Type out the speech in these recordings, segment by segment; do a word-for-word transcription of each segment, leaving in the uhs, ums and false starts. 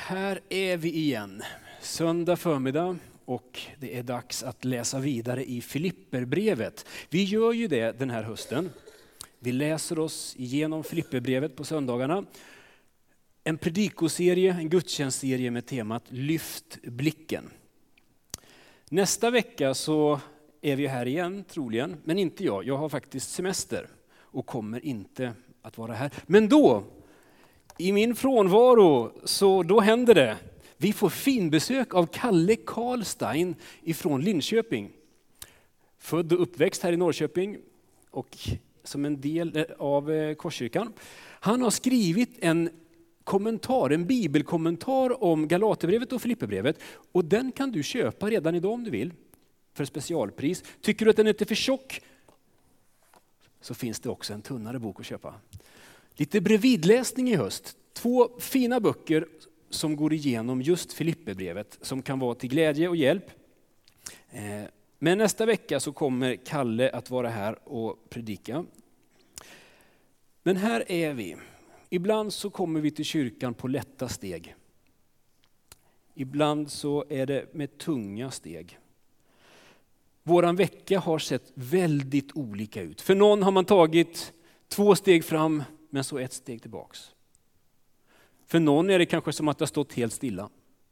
Här är vi igen, söndag förmiddag, och det är dags att läsa vidare i Filipperbrevet. Vi gör ju det den här hösten. Vi läser oss igenom Filipperbrevet på söndagarna. En predikoserie, en gudstjänstserie med temat Lyft blicken. Nästa vecka så är vi här igen troligen, men inte jag. Jag har faktiskt semester och kommer inte att vara här. Men då, i min frånvaro, så då händer det. Vi får finbesök av Kalle Karlstein ifrån Linköping. Född och uppväxt här i Norrköping och som en del av Korskyrkan. Han har skrivit en kommentar, en bibelkommentar om Galaterbrevet och Filipperbrevet. Och den kan du köpa redan idag om du vill, för specialpris. Tycker du att den är lite för tjock, så finns det också en tunnare bok att köpa. Lite bredvidläsning i höst. Två fina böcker som går igenom just Filipperbrevet, som kan vara till glädje och hjälp. Men nästa vecka så kommer Kalle att vara här och predika. Men här är vi. Ibland så kommer vi till kyrkan på lätta steg. Ibland så är det med tunga steg. Våran vecka har sett väldigt olika ut. För någon har man tagit två steg fram, men så ett steg tillbaks. För någon är det kanske som att det har stått helt stilla.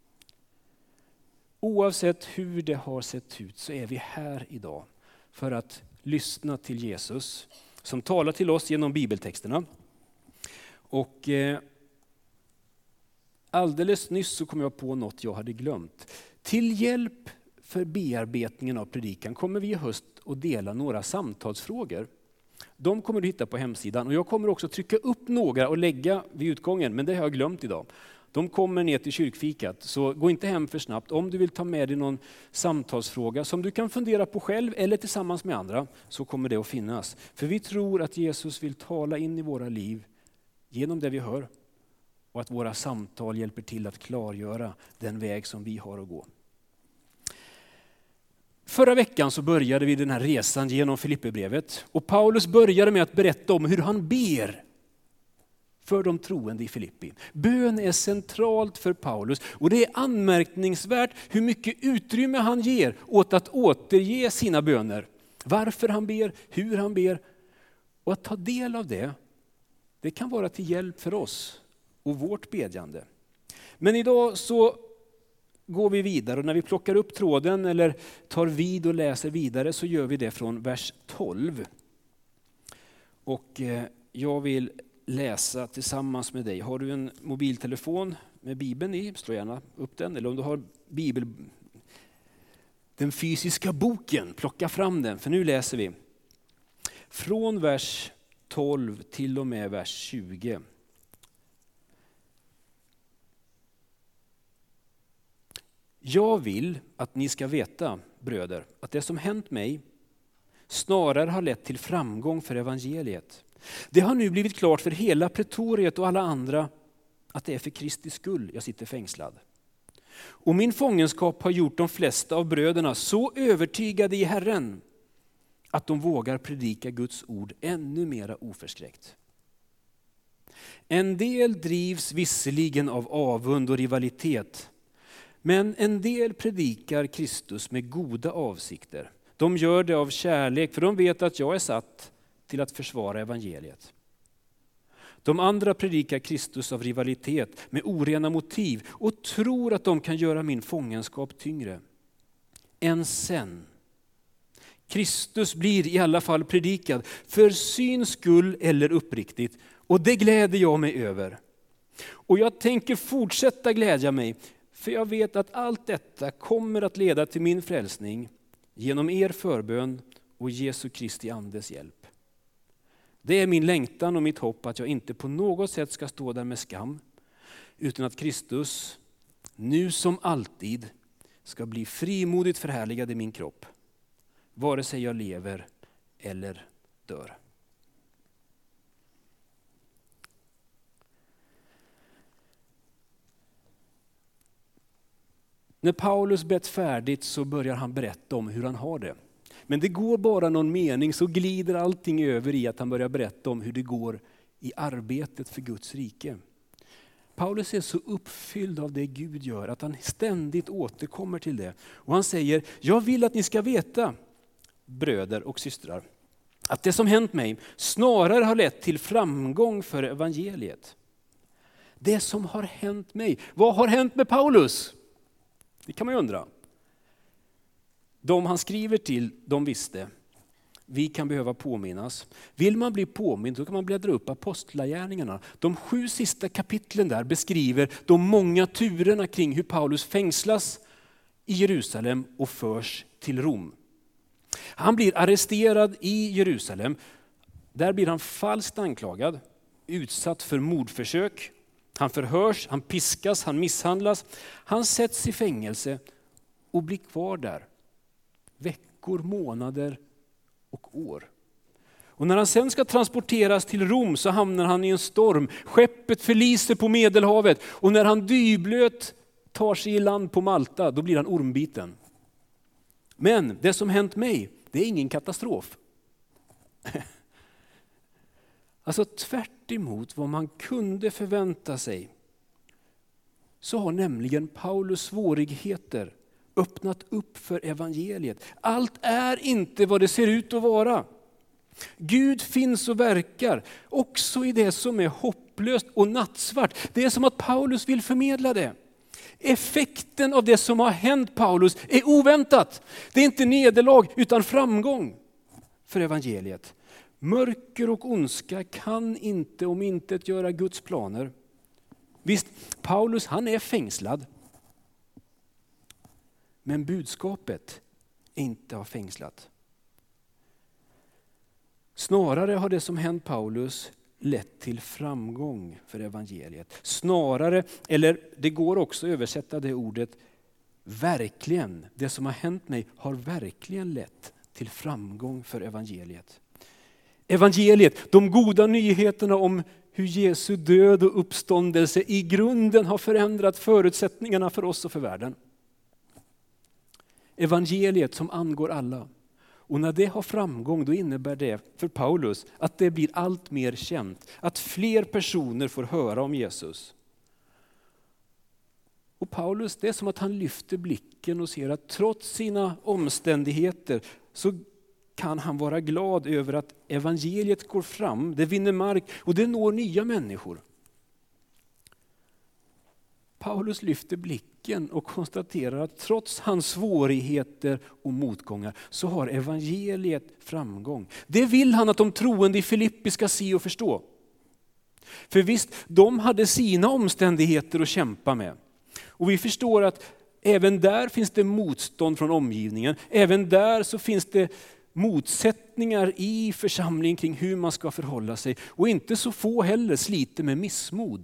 Oavsett hur det har sett ut så är vi här idag för att lyssna till Jesus som talar till oss genom bibeltexterna. Och eh, alldeles nyss så kom jag på något jag hade glömt. Till hjälp för bearbetningen av predikan kommer vi i höst att dela några samtalsfrågor. De kommer du hitta på hemsidan, och jag kommer också trycka upp några och lägga vid utgången, men det har jag glömt idag. De kommer ner till kyrkfikat, så gå inte hem för snabbt. Om du vill ta med dig någon samtalsfråga som du kan fundera på själv eller tillsammans med andra, så kommer det att finnas. För vi tror att Jesus vill tala in i våra liv genom det vi hör, och att våra samtal hjälper till att klargöra den väg som vi har att gå. Förra veckan så började vi den här resan genom Filipperbrevet, och Paulus började med att berätta om hur han ber för de troende i Filippi. Bön är centralt för Paulus, och det är anmärkningsvärt hur mycket utrymme han ger åt att återge sina böner. Varför han ber, hur han ber, och att ta del av det, det kan vara till hjälp för oss och vårt bedjande. Men idag så går vi vidare, och när vi plockar upp tråden eller tar vid och läser vidare så gör vi det från vers tolv. Och jag vill läsa tillsammans med dig. Har du en mobiltelefon med Bibeln i, slå gärna upp den. Eller om du har Bibel, den fysiska boken, plocka fram den. För nu läser vi från vers tolv till och med vers tjugo. Jag vill att ni ska veta, bröder, att det som hänt mig snarare har lett till framgång för evangeliet. Det har nu blivit klart för hela pretoriet och alla andra att det är för Kristi skull jag sitter fängslad. Och min fångenskap har gjort de flesta av bröderna så övertygade i Herren att de vågar predika Guds ord ännu mera oförskräckt. En del drivs visserligen av avund och rivalitet, men en del predikar Kristus med goda avsikter. De gör det av kärlek, för de vet att jag är satt till att försvara evangeliet. De andra predikar Kristus av rivalitet med orena motiv och tror att de kan göra min fångenskap tyngre. Än sen. Kristus blir i alla fall predikad för syns skull eller uppriktigt, och det gläder jag mig över. Och jag tänker fortsätta glädja mig, för jag vet att allt detta kommer att leda till min frälsning genom er förbön och Jesu Kristi andes hjälp. Det är min längtan och mitt hopp att jag inte på något sätt ska stå där med skam, utan att Kristus, nu som alltid, ska bli frimodigt förhärligad i min kropp, vare sig jag lever eller dör. När Paulus bett färdigt så börjar han berätta om hur han har det. Men det går bara någon mening så glider allting över i att han börjar berätta om hur det går i arbetet för Guds rike. Paulus är så uppfylld av det Gud gör att han ständigt återkommer till det. Och han säger, jag vill att ni ska veta, bröder och systrar, att det som hänt mig snarare har lett till framgång för evangeliet. Det som har hänt mig. Vad har hänt med Paulus? Det kan man ju undra. De han skriver till, de visste. Vi kan behöva påminnas. Vill man bli påmind så kan man bläddra upp apostlagärningarna. De sju sista kapitlen där beskriver de många turerna kring hur Paulus fängslas i Jerusalem och förs till Rom. Han blir arresterad i Jerusalem. Där blir han falskt anklagad, utsatt för mordförsök. Han förhörs, han piskas, han misshandlas. Han sätts i fängelse och blir kvar där. Veckor, månader och år. Och när han sen ska transporteras till Rom så hamnar han i en storm. Skeppet förliser på Medelhavet. Och när han dyblöt tar sig i land på Malta, då blir han ormbiten. Men det som hänt mig, det är ingen katastrof. Alltså tvärt emot vad man kunde förvänta sig, så har nämligen Paulus svårigheter öppnat upp för evangeliet. Allt är inte vad det ser ut att vara. Gud finns och verkar också i det som är hopplöst och nattsvart. Det är som att Paulus vill förmedla det. Effekten av det som har hänt Paulus är oväntat. Det är inte nederlag utan framgång för evangeliet. Mörker och ondska kan inte om inte göra Guds planer. Visst, Paulus han är fängslad. Men budskapet är inte har fängslat. Snarare har det som hänt Paulus lett till framgång för evangeliet. Snarare, eller det går också att översätta det ordet, verkligen. Det som har hänt mig har verkligen lett till framgång för evangeliet. Evangeliet, de goda nyheterna om hur Jesu död och uppståndelse i grunden har förändrat förutsättningarna för oss och för världen. Evangeliet som angår alla. Och när det har framgång, då innebär det för Paulus att det blir allt mer känt. Att fler personer får höra om Jesus. Och Paulus, det är som att han lyfter blicken och ser att trots sina omständigheter så kan han vara glad över att evangeliet går fram, det vinner mark och det når nya människor. Paulus lyfter blicken och konstaterar att trots hans svårigheter och motgångar så har evangeliet framgång. Det vill han att de troende i Filippi ska se och förstå. För visst, de hade sina omständigheter att kämpa med. Och vi förstår att även där finns det motstånd från omgivningen. Även där så finns det motsättningar i församlingen kring hur man ska förhålla sig. Och inte så få heller sliter med missmod.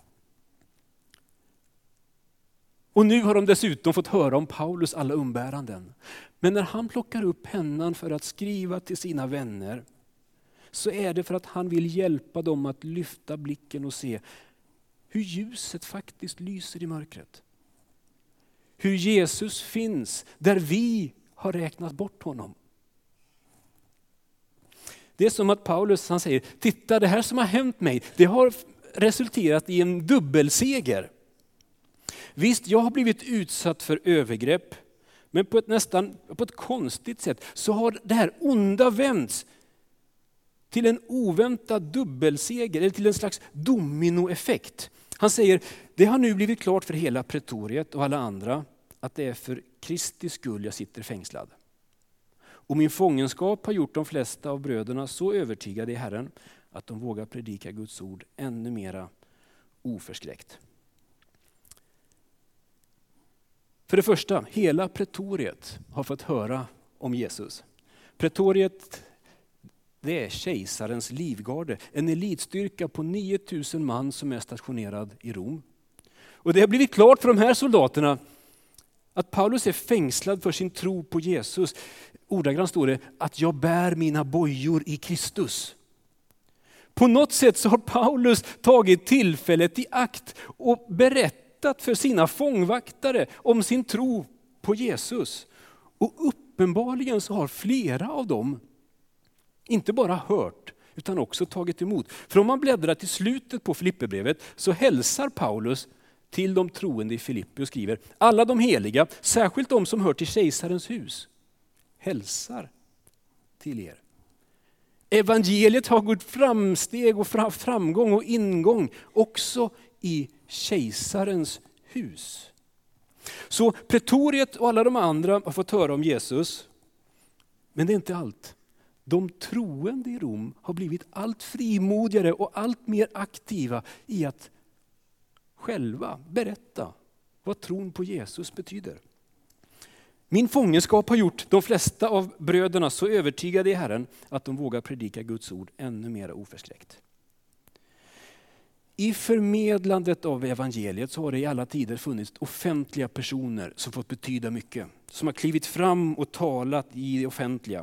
Och nu har de dessutom fått höra om Paulus alla umbäranden. Men när han plockar upp pennan för att skriva till sina vänner, så är det för att han vill hjälpa dem att lyfta blicken och se hur ljuset faktiskt lyser i mörkret. Hur Jesus finns där vi har räknat bort honom. Det är som att Paulus han säger, titta det här som har hänt mig, det har resulterat i en dubbelseger. Visst, jag har blivit utsatt för övergrepp, men på ett nästan på ett konstigt sätt så har det här onda vänts till en oväntad dubbelseger eller till en slags dominoeffekt. Han säger, det har nu blivit klart för hela pretoriet och alla andra att det är för Kristi skull jag sitter fängslad. Och min fångenskap har gjort de flesta av bröderna så övertygade i Herren att de vågar predika Guds ord ännu mera oförskräckt. För det första, hela pretoriet har fått höra om Jesus. Pretoriet, det är kejsarens livgarde. En elitstyrka på nio tusen man som är stationerad i Rom. Och det har blivit klart för de här soldaterna att Paulus är fängslad för sin tro på Jesus. Ordagrant står det att jag bär mina bojor i Kristus. På något sätt så har Paulus tagit tillfället i akt och berättat för sina fångvaktare om sin tro på Jesus. Och uppenbarligen så har flera av dem inte bara hört utan också tagit emot. För om man bläddrar till slutet på Filipperbrevet så hälsar Paulus till de troende i Filippi och skriver: alla de heliga, särskilt de som hör till kejsarens hus, hälsar till er. Evangeliet har gått framsteg och framgång och ingång också i kejsarens hus. Så pretoriet och alla de andra har fått höra om Jesus. Men det är inte allt. De troende i Rom har blivit allt frimodigare och allt mer aktiva i att själva berätta vad tron på Jesus betyder. Min fångenskap har gjort de flesta av bröderna så övertygade i Herren att de vågar predika Guds ord ännu mer oförskräckt. I förmedlandet av evangeliet så har det i alla tider funnits offentliga personer som fått betyda mycket. Som har klivit fram och talat i det offentliga.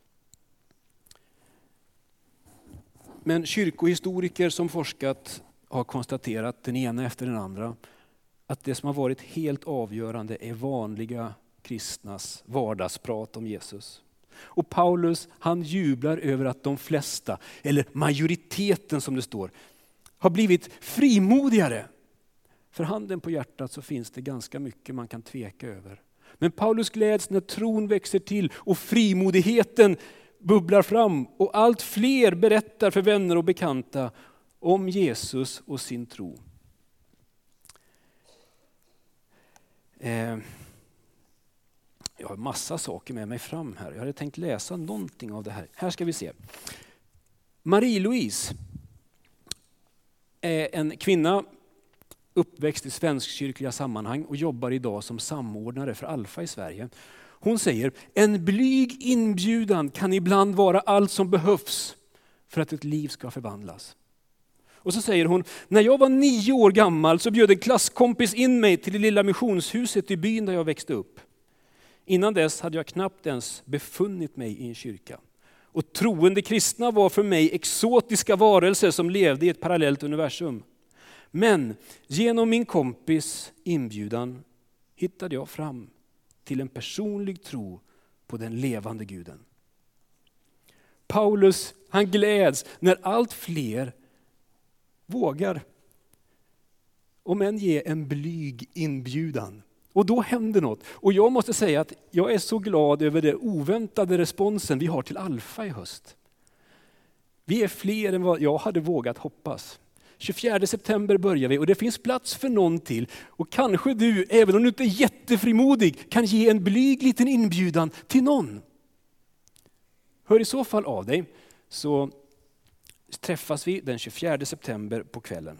Men kyrkohistoriker som forskat har konstaterat, den ena efter den andra, att det som har varit helt avgörande är vanliga kristnas vardagsprat om Jesus. Och Paulus, han jublar över att de flesta, eller majoriteten som det står, har blivit frimodigare. För handen på hjärtat så finns det ganska mycket man kan tveka över. Men Paulus gläds när tron växer till och frimodigheten bubblar fram. Och allt fler berättar för vänner och bekanta om Jesus och sin tro. Eh, jag har massa saker med mig fram här. Jag hade tänkt läsa någonting av det här. Här ska vi se. Marie-Louise är en kvinna uppväxt i svenskkyrkliga sammanhang och jobbar idag som samordnare för Alfa i Sverige. Hon säger: en blyg inbjudan kan ibland vara allt som behövs för att ett liv ska förvandlas. Och så säger hon: när jag var nio år gammal så bjöd en klasskompis in mig till det lilla missionshuset i byn där jag växte upp. Innan dess hade jag knappt ens befunnit mig i en kyrka. Och troende kristna var för mig exotiska varelser som levde i ett parallellt universum. Men genom min kompis inbjudan hittade jag fram till en personlig tro på den levande Guden. Paulus, han gläds när allt fler vågar, om än ge en blyg inbjudan. Och då händer något. Och jag måste säga att jag är så glad över den oväntade responsen vi har till Alfa i höst. Vi är fler än vad jag hade vågat hoppas. tjugofjärde september börjar vi och det finns plats för någon till. Och kanske du, även om du inte är jättefrimodig, kan ge en blyg liten inbjudan till någon. Hör i så fall av dig, så träffas vi den tjugofjärde september på kvällen.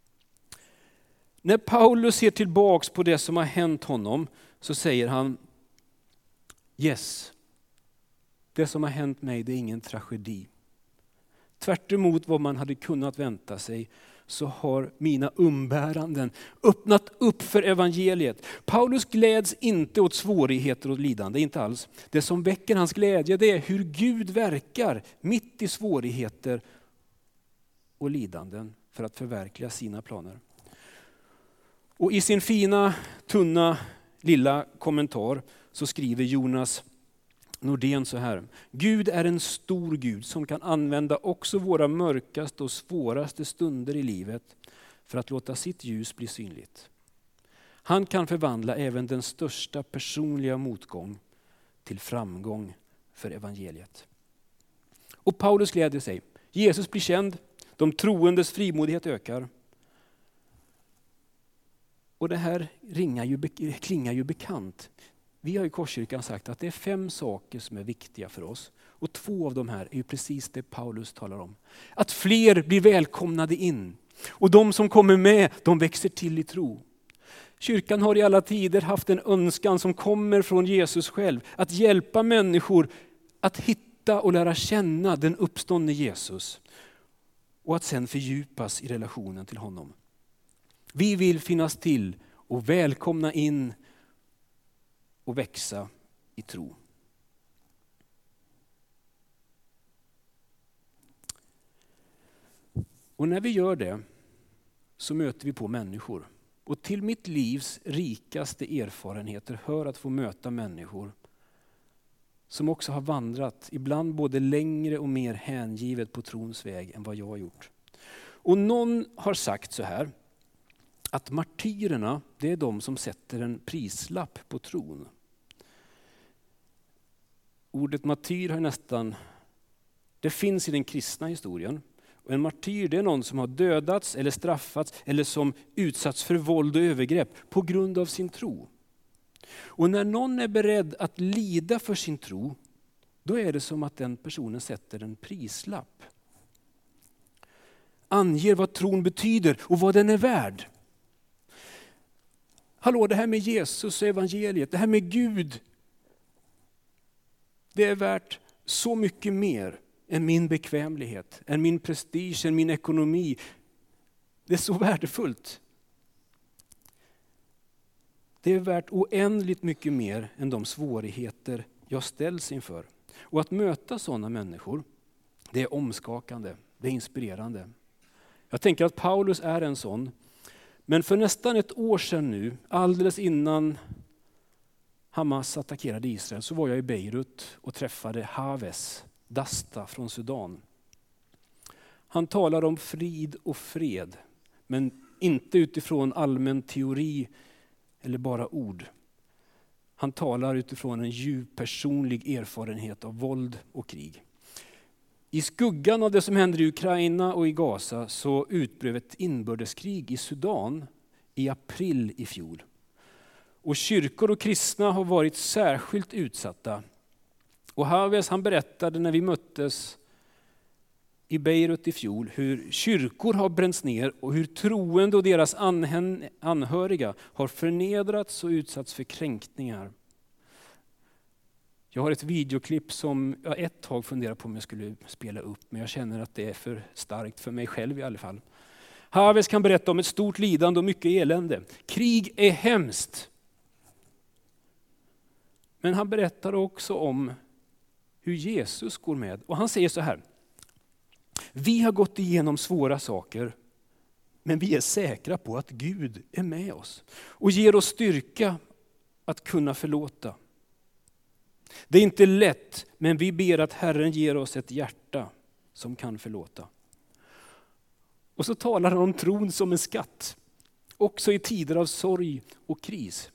När Paulus ser tillbaks på det som har hänt honom så säger han: yes, det som har hänt mig, det är ingen tragedi. Tvärt emot vad man hade kunnat vänta sig så har mina umbäranden öppnat upp för evangeliet. Paulus gläds inte åt svårigheter och lidande, inte alls. Det som väcker hans glädje, det är hur Gud verkar mitt i svårigheter och lidanden för att förverkliga sina planer. Och i sin fina, tunna, lilla kommentar så skriver Jonas Nordén så här: Gud är en stor Gud som kan använda också våra mörkaste och svåraste stunder i livet för att låta sitt ljus bli synligt. Han kan förvandla även den största personliga motgång till framgång för evangeliet. Och Paulus gläder sig. Jesus blir känd, de troendes frimodighet ökar. Och det här ringar ju, klingar ju bekant. Vi har i Korskyrkan sagt att det är fem saker som är viktiga för oss. Och två av de här är ju precis det Paulus talar om. Att fler blir välkomnade in. Och de som kommer med, de växer till i tro. Kyrkan har i alla tider haft en önskan som kommer från Jesus själv. Att hjälpa människor att hitta och lära känna den uppståndne Jesus. Och att sen fördjupas i relationen till honom. Vi vill finnas till och välkomna in och växa i tro. Och när vi gör det så möter vi på människor. Och till mitt livs rikaste erfarenheter hör att få möta människor som också har vandrat, ibland både längre och mer hängivet på trons väg än vad jag har gjort. Och någon har sagt så här, att martyrerna, det är de som sätter en prislapp på tron. Ordet martyr har nästan, det finns i den kristna historien. Och en martyr, det är någon som har dödats eller straffats eller som utsatts för våld och övergrepp på grund av sin tro. Och när någon är beredd att lida för sin tro, då är det som att den personen sätter en prislapp. Anger vad tron betyder och vad den är värd. Hallå, det här med Jesus och evangeliet, det här med Gud, det är värt så mycket mer än min bekvämlighet, än min prestige, än min ekonomi. Det är så värdefullt. Det är värt oändligt mycket mer än de svårigheter jag ställs inför. Och att möta sådana människor, det är omskakande, det är inspirerande. Jag tänker att Paulus är en sån. Men för nästan ett år sedan nu, alldeles innan Hamas attackerade Israel, så var jag i Beirut och träffade Haves Dasta från Sudan. Han talar om frid och fred, men inte utifrån allmän teori eller bara ord. Han talar utifrån en djup personlig erfarenhet av våld och krig. I skuggan av det som händer i Ukraina och i Gaza så utbröt ett inbördeskrig i Sudan i april i fjol. Och kyrkor och kristna har varit särskilt utsatta. Och Haves, han berättade när vi möttes i Beirut i fjol hur kyrkor har bränts ner och hur troende och deras anhöriga har förnedrats och utsatts för kränkningar. Jag har ett videoklipp som jag ett tag funderar på om jag skulle spela upp, men jag känner att det är för starkt för mig själv i alla fall. Haves kan berätta om ett stort lidande och mycket elände. Krig är hemskt. Men han berättar också om hur Jesus går med. Och han säger så här: vi har gått igenom svåra saker, men vi är säkra på att Gud är med oss och ger oss styrka att kunna förlåta. Det är inte lätt, men vi ber att Herren ger oss ett hjärta som kan förlåta. Och så talar han om tron som en skatt, också i tider av sorg och kris.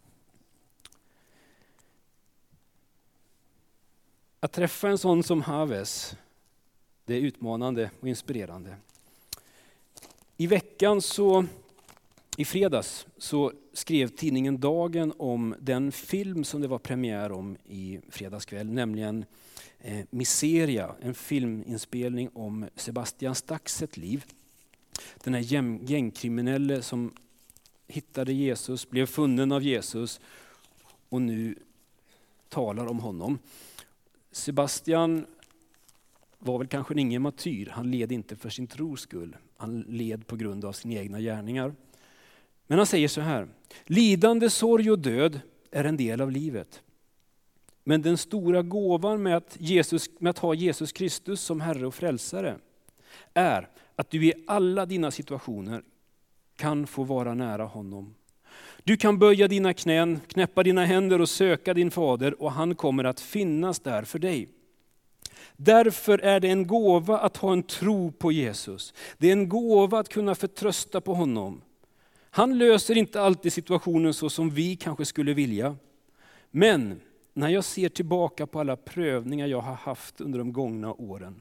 Att träffa en sån som Haves, det är utmanande och inspirerande. I veckan så, i fredags, så skrev tidningen Dagen om den film som det var premiär om i fredagskväll, nämligen eh, Miseria, en filminspelning om Sebastian Staxets liv. Den här gäng, gängkriminelle som hittade Jesus, blev funnen av Jesus och nu talar om honom. Sebastian var väl kanske ingen martyr, han led inte för sin tros skull, han led på grund av sina egna gärningar. Men han säger så här: lidande, sorg och död är en del av livet. Men den stora gåvan med att, Jesus, med att ha Jesus Kristus som Herre och Frälsare är att du i alla dina situationer kan få vara nära honom. Du kan böja dina knän, knäppa dina händer och söka din fader, och han kommer att finnas där för dig. Därför är det en gåva att ha en tro på Jesus. Det är en gåva att kunna förtrösta på honom. Han löser inte alltid situationen så som vi kanske skulle vilja. Men när jag ser tillbaka på alla prövningar jag har haft under de gångna åren,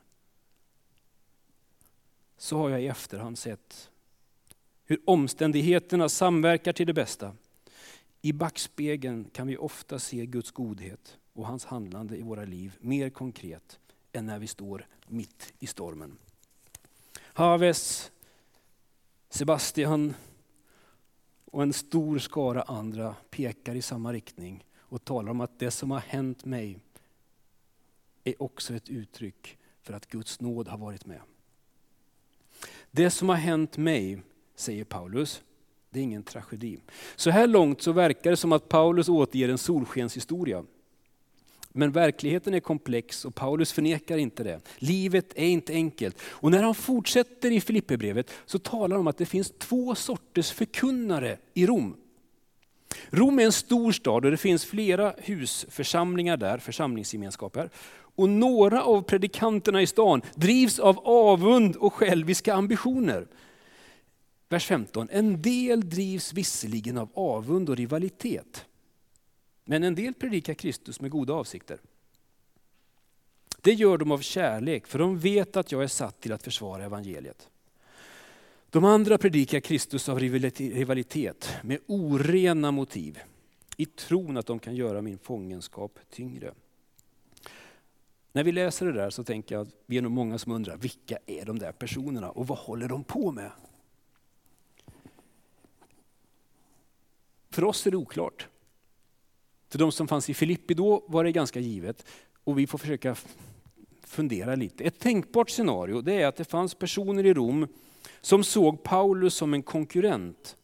så har jag i efterhand sett hur omständigheterna samverkar till det bästa. I backspegeln kan vi ofta se Guds godhet och hans handlande i våra liv mer konkret än när vi står mitt i stormen. Haves, Sebastian och en stor skara andra pekar i samma riktning och talar om att det som har hänt mig är också ett uttryck för att Guds nåd har varit med. Det som har hänt mig, säger Paulus, det är ingen tragedi. Så här långt så verkar det som att Paulus återger en solskenshistoria. Men verkligheten är komplex och Paulus förnekar inte det. Livet är inte enkelt. Och när han fortsätter i Filipperbrevet så talar han om att det finns två sorters förkunnare i Rom. Rom är en stor stad och det finns flera husförsamlingar där, församlingsgemenskaper. Och några av predikanterna i stan drivs av avund och själviska ambitioner. Vers femton. En del drivs visserligen av avund och rivalitet. Men en del predikar Kristus med goda avsikter. Det gör de av kärlek, för de vet att jag är satt till att försvara evangeliet. De andra predikar Kristus av rivalitet med orena motiv, i tron att de kan göra min fångenskap tyngre. När vi läser det där så tänker jag att vi är nog många som undrar, vilka är de där personerna och vad håller de på med? För oss är det oklart. För de som fanns i Filippi då var det ganska givet, och vi får försöka fundera lite. Ett tänkbart scenario, det är att det fanns personer i Rom som såg Paulus som en konkurrent.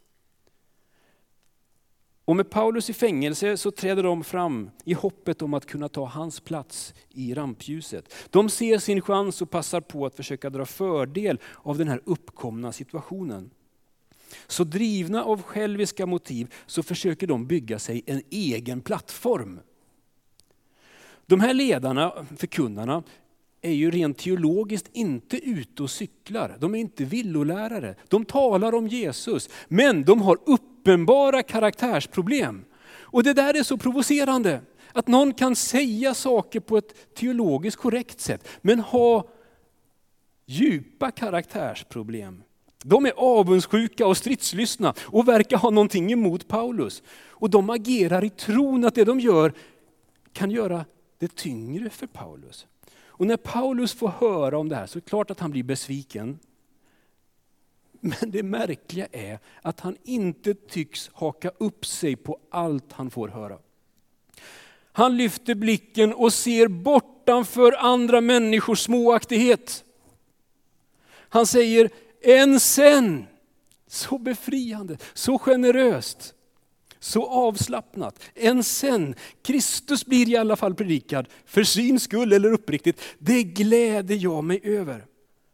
Och med Paulus i fängelse så träder de fram i hoppet om att kunna ta hans plats i rampljuset. De ser sin chans och passar på att försöka dra fördel av den här uppkomna situationen. Så drivna av själviska motiv så försöker de bygga sig en egen plattform. De här ledarna, förkunnarna, är ju rent teologiskt inte ute och cyklar. De är inte villolärare. De talar om Jesus, men de har uppenbara karaktärsproblem. Och det där är så provocerande. Att någon kan säga saker på ett teologiskt korrekt sätt, men ha djupa karaktärsproblem. De är avundsjuka och stridslystna och verkar ha någonting emot Paulus. Och de agerar i tron att det de gör kan göra det tyngre för Paulus. Och när Paulus får höra om det här så är det klart att han blir besviken. Men det märkliga är att han inte tycks haka upp sig på allt han får höra. Han lyfter blicken och ser bortanför andra människors småaktighet. Han säger, än sen, så befriande, så generöst, så avslappnat. Än sen, Kristus blir i alla fall predikad för sin skull eller uppriktigt. Det gläder jag mig över.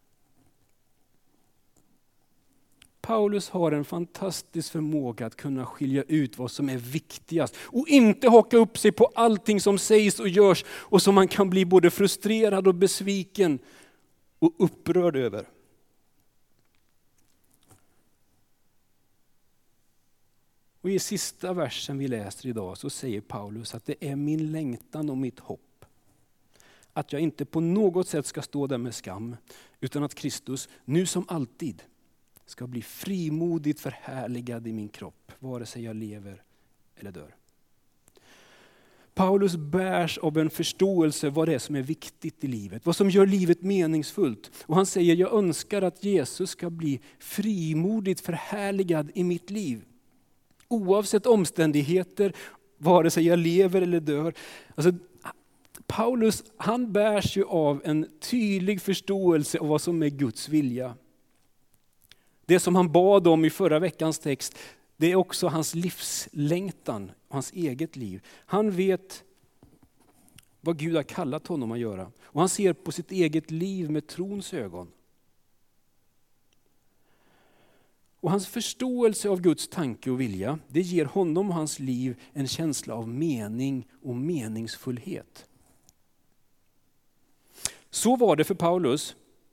Paulus har en fantastisk förmåga att kunna skilja ut vad som är viktigast och inte haka upp sig på allting som sägs och görs och som man kan bli både frustrerad och besviken och upprörd över. Och i sista versen vi läser idag så säger Paulus att det är min längtan och mitt hopp att jag inte på något sätt ska stå där med skam, utan att Kristus nu som alltid ska bli frimodigt förhärligad i min kropp, vare sig jag lever eller dör. Paulus bärs av en förståelse vad det är som är viktigt i livet, vad som gör livet meningsfullt. Och han säger, jag önskar att Jesus ska bli frimodigt förhärligad i mitt liv. Oavsett omständigheter, vare sig jag lever eller dör. Alltså, Paulus, han bärs ju av en tydlig förståelse av vad som är Guds vilja. Det som han bad om i förra veckans text, det är också hans livslängtan, hans eget liv. Han vet vad Gud har kallat honom att göra. Och han ser på sitt eget liv med trons ögon. Och hans förståelse av Guds tanke och vilja, det ger honom och hans liv en känsla av mening och meningsfullhet. Så var det för Paulus.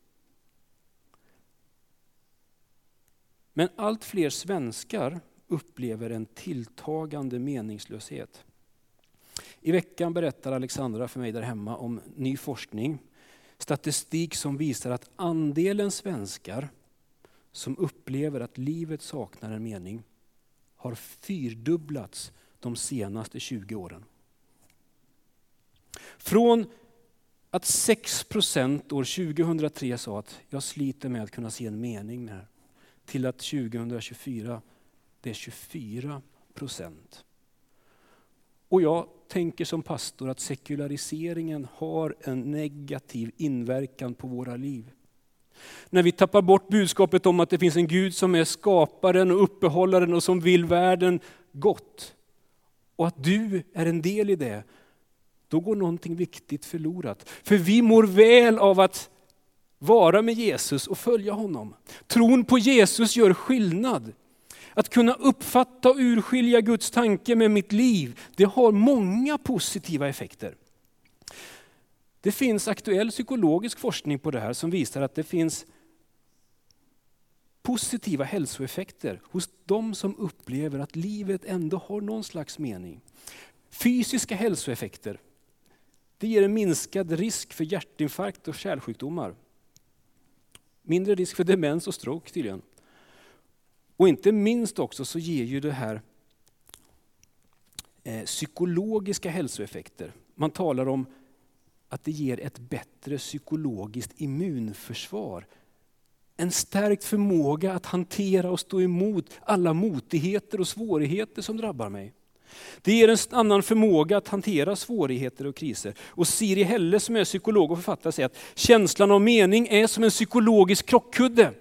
Men allt fler svenskar upplever en tilltagande meningslöshet. I veckan berättar Alexandra för mig där hemma om ny forskning. Statistik som visar att andelen svenskar som upplever att livet saknar en mening har fyrdubblats de senaste tjugo åren. Från att sex procent år tjugohundratre sa att jag sliter med att kunna se en mening med det här, till att tjugohundratjugofyra det är tjugofyra procent. Och jag tänker som pastor att sekulariseringen har en negativ inverkan på våra liv. När vi tappar bort budskapet om att det finns en Gud som är skaparen och uppehållaren och som vill världen gott. Och att du är en del i det. Då går någonting viktigt förlorat. För vi mår väl av att vara med Jesus och följa honom. Tron på Jesus gör skillnad. Att kunna uppfatta och urskilja Guds tanke med mitt liv, det har många positiva effekter. Det finns aktuell psykologisk forskning på det här som visar att det finns positiva hälsoeffekter hos de som upplever att livet ändå har någon slags mening. Fysiska hälsoeffekter. Det ger en minskad risk för hjärtinfarkt och kärlsjukdomar. Mindre risk för demens och stroke tydligen. Och inte minst också så ger ju det här eh, psykologiska hälsoeffekter. Man talar om att det ger ett bättre psykologiskt immunförsvar. En stärkt förmåga att hantera och stå emot alla motigheter och svårigheter som drabbar mig. Det ger en annan förmåga att hantera svårigheter och kriser. Och Siri Helle som är psykolog och författare säger att känslan av mening är som en psykologisk krockkudde.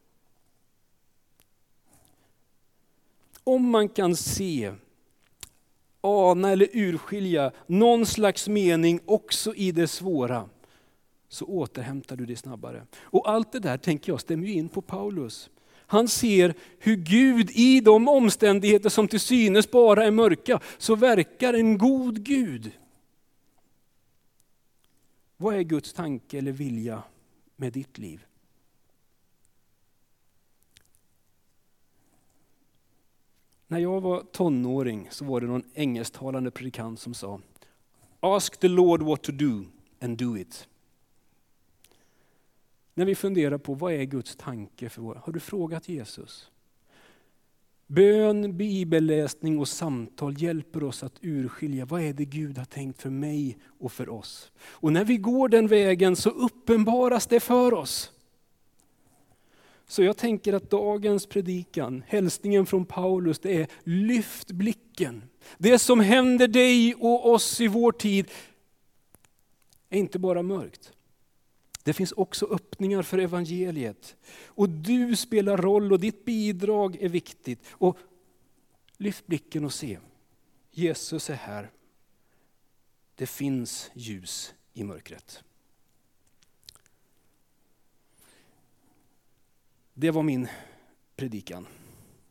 Om man kan se, ana eller urskilja någon slags mening också i det svåra, så återhämtar du det snabbare. Och allt det där tänker jag stämmer ju in på Paulus. Han ser hur Gud i de omständigheter som till synes bara är mörka, så verkar en god Gud. Vad är Guds tanke eller vilja med ditt liv? När jag var tonåring så var det någon engelsktalande predikant som sa: Ask the Lord what to do and do it. När vi funderar på vad är Guds tanke för vår, har du frågat Jesus? Bön, bibelläsning och samtal hjälper oss att urskilja vad är det Gud har tänkt för mig och för oss. Och när vi går den vägen så uppenbaras det för oss. Så jag tänker att dagens predikan, hälsningen från Paulus, det är lyft blicken. Det som händer dig och oss i vår tid är inte bara mörkt. Det finns också öppningar för evangeliet. Och du spelar roll och ditt bidrag är viktigt. Och lyft blicken och se. Jesus är här. Det finns ljus i mörkret. Det var min predikan.